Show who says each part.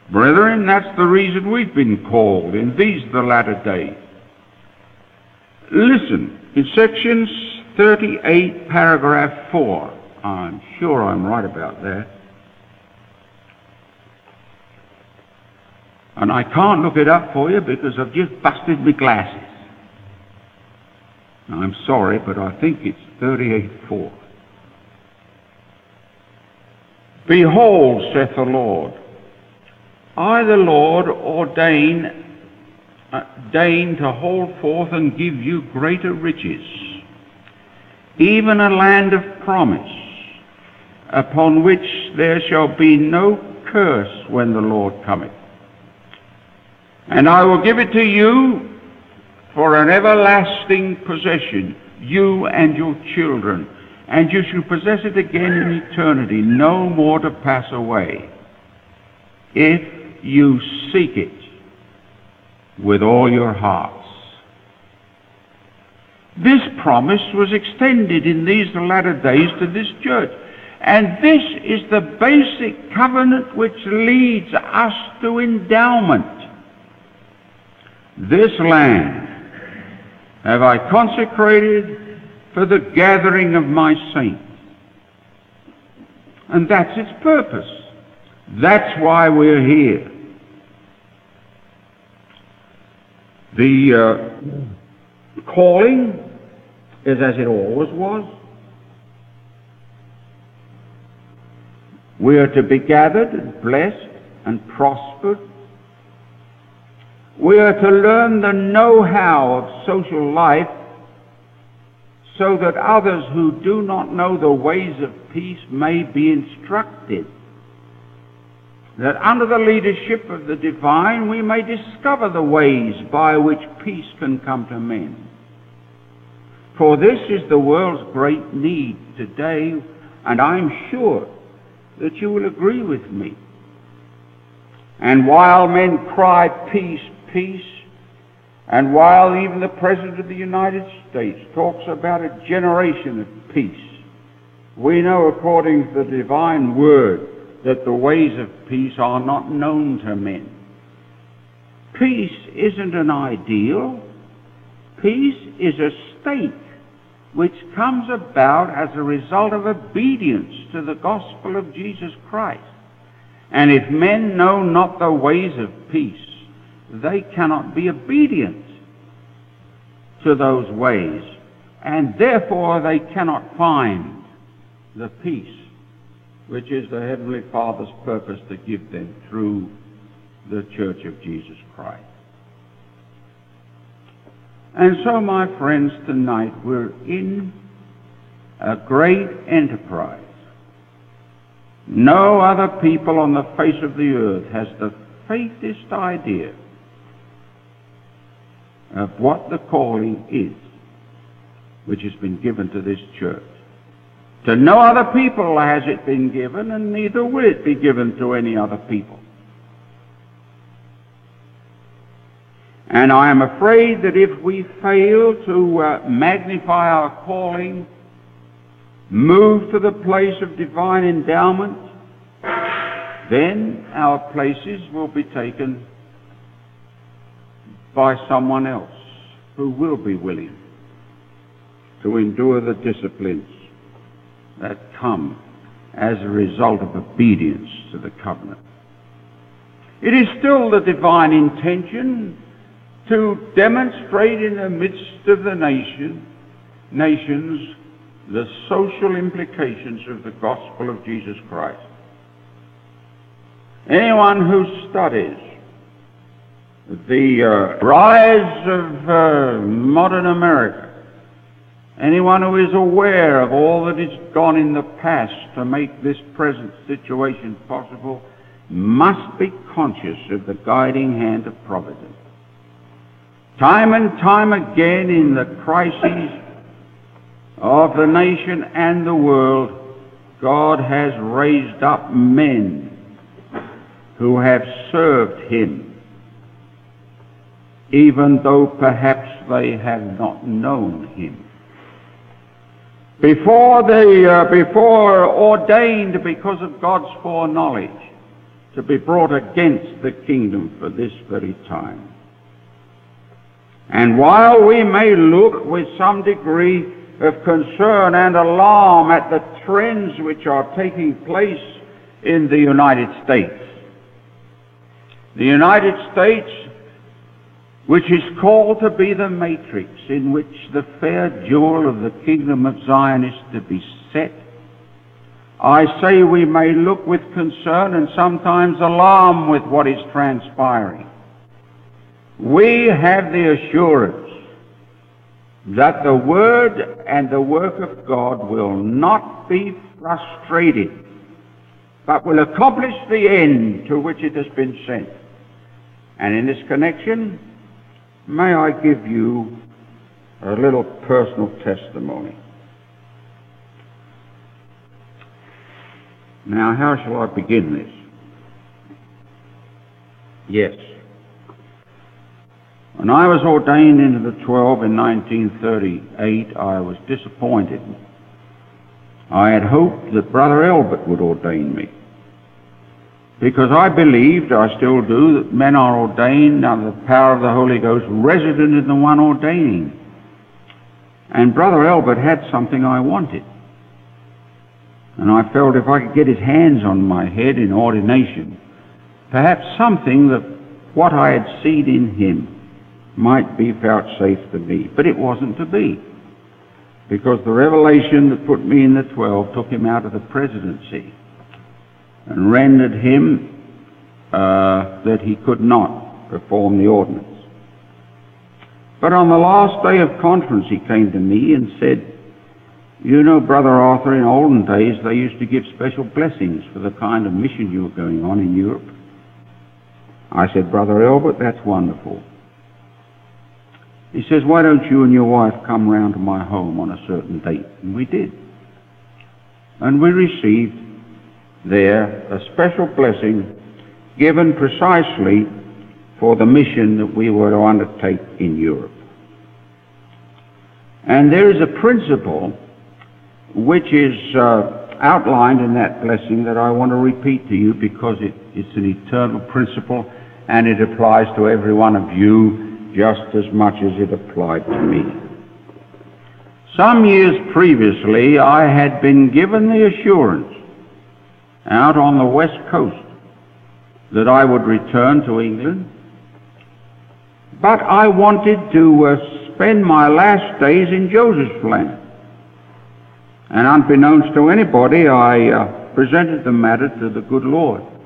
Speaker 1: Brethren, that's the reason we've been called in these the latter days. Listen, in section 38, paragraph 4, I'm sure I'm right about that. And I can't look it up for you because I've just busted my glasses. I'm sorry, but I think it's 38:4. Behold, saith the Lord, I the Lord deign to hold forth and give you greater riches, even a land of promise, upon which there shall be no curse when the Lord cometh. And I will give it to you for an everlasting possession, you and your children, and you shall possess it again in eternity, no more to pass away, if you seek it with all your hearts. This promise was extended in these latter days to this church, and this is the basic covenant which leads us to endowment. This land have I consecrated for the gathering of my saints. And that's its purpose. That's why we're here. The calling is as it always was. We are to be gathered and blessed and prospered. We are to learn the know-how of social life so that others who do not know the ways of peace may be instructed, that under the leadership of the divine we may discover the ways by which peace can come to men. For this is the world's great need today, and I'm sure that you will agree with me. And while men cry peace, peace, and while even the President of the United States talks about a generation of peace, we know according to the divine word that the ways of peace are not known to men. Peace isn't an ideal. Peace is a state which comes about as a result of obedience to the gospel of Jesus Christ. And if men know not the ways of peace, they cannot be obedient to those ways, and therefore they cannot find the peace which is the Heavenly Father's purpose to give them through the Church of Jesus Christ. And so, my friends, tonight we're in a great enterprise. No other people on the face of the earth has the faintest idea of what the calling is which has been given to this church. To no other people has it been given, and neither will it be given to any other people. And I am afraid that if we fail to magnify our calling, move to the place of divine endowment, then our places will be taken by someone else who will be willing to endure the disciplines that come as a result of obedience to the covenant. It is still the divine intention to demonstrate in the midst of the nations the social implications of the gospel of Jesus Christ. Anyone who studies the rise of modern America, anyone who is aware of all that has gone in the past to make this present situation possible, must be conscious of the guiding hand of providence. Time and time again in the crises of the nation and the world, God has raised up men who have served Him, even though perhaps they have not known Him. Before ordained because of God's foreknowledge to be brought against the kingdom for this very time. And while we may look with some degree of concern and alarm at the trends which are taking place in the United States, which is called to be the matrix in which the fair jewel of the kingdom of Zion is to be set, I say we may look with concern and sometimes alarm with what is transpiring. We have the assurance that the Word and the work of God will not be frustrated, but will accomplish the end to which it has been sent. And in this connection, may I give you a little personal testimony. Now, how shall I begin this? Yes. When I was ordained into the 12 in 1938, I was disappointed. I had hoped that Brother Elbert would ordain me, because I believed, I still do, that men are ordained under the power of the Holy Ghost, resident in the one ordaining. And Brother Elbert had something I wanted. And I felt if I could get his hands on my head in ordination, perhaps something that what I had seen in him might be vouchsafed to me. But it wasn't to be, because the revelation that put me in the 12 took him out of the presidency and rendered him that he could not perform the ordinance. But on the last day of conference he came to me and said, "You know, Brother Arthur, in olden days they used to give special blessings for the kind of mission you were going on in Europe." I said, "Brother Elbert, that's wonderful." He says, "Why don't you and your wife come round to my home on a certain date?" And we did. And we received there a special blessing given precisely for the mission that we were to undertake in Europe. And there is a principle which is outlined in that blessing that I want to repeat to you, because it's an eternal principle and it applies to every one of you just as much as it applied to me. Some years previously, I had been given the assurance out on the west coast that I would return to England, but I wanted to spend my last days in Joseph's land. And unbeknownst to anybody, I presented the matter to the good Lord.